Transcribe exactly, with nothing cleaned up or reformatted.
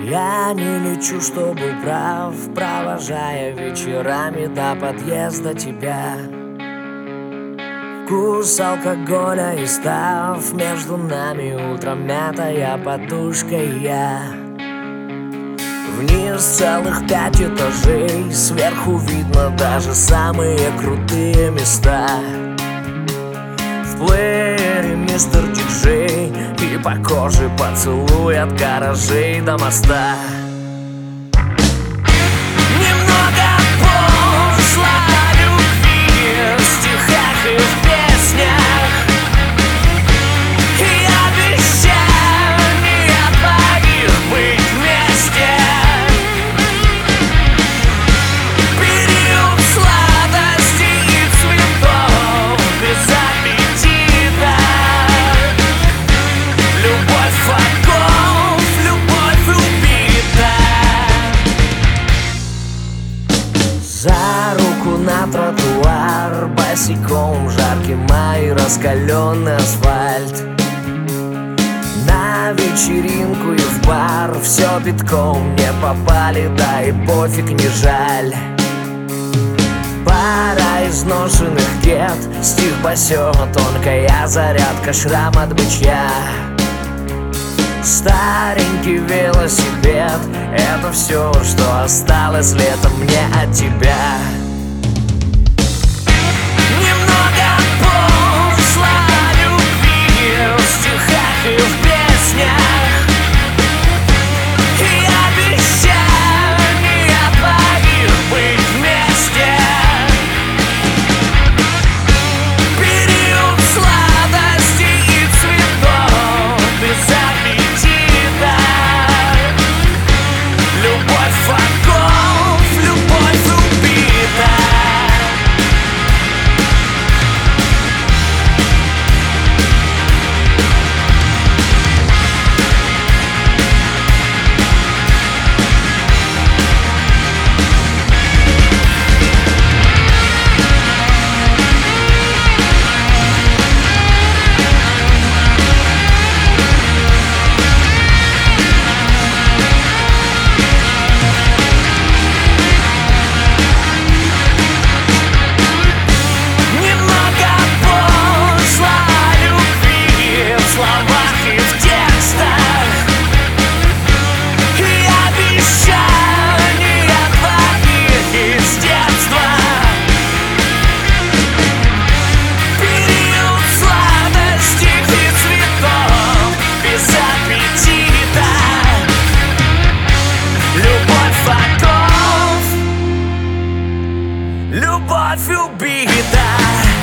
Я не лечу, чтобы был прав, провожая вечерами до подъезда тебя. Вкус алкоголя и став между нами утром мятая подушка и я. Вниз целых пять этажей, сверху видно даже самые крутые места. В плеере мистер Диджей, и по коже поцелуй от гаражей до моста. Немного пошло любви в стихах и в песнях, и обещания двоих быть вместе. Период сладости и цветов без аппетита. Любовь врагов, любовь убита. За руку на тротуар, босиком жаркий май, раскаленный асфальт. На вечеринку и в бар все битком не попали, да и пофиг, не жаль. Пара изношенных гет, стих басен, тонкая зарядка, шрам от бычья. Старенький велосипед — это все, что осталось летом мне от тебя. Немного пошло любви в стихах и в песнях, и обещания двоих быть вместе. Период сладости и цветов без аппетита. Любовь врагов, любовь убита. Любовь убита.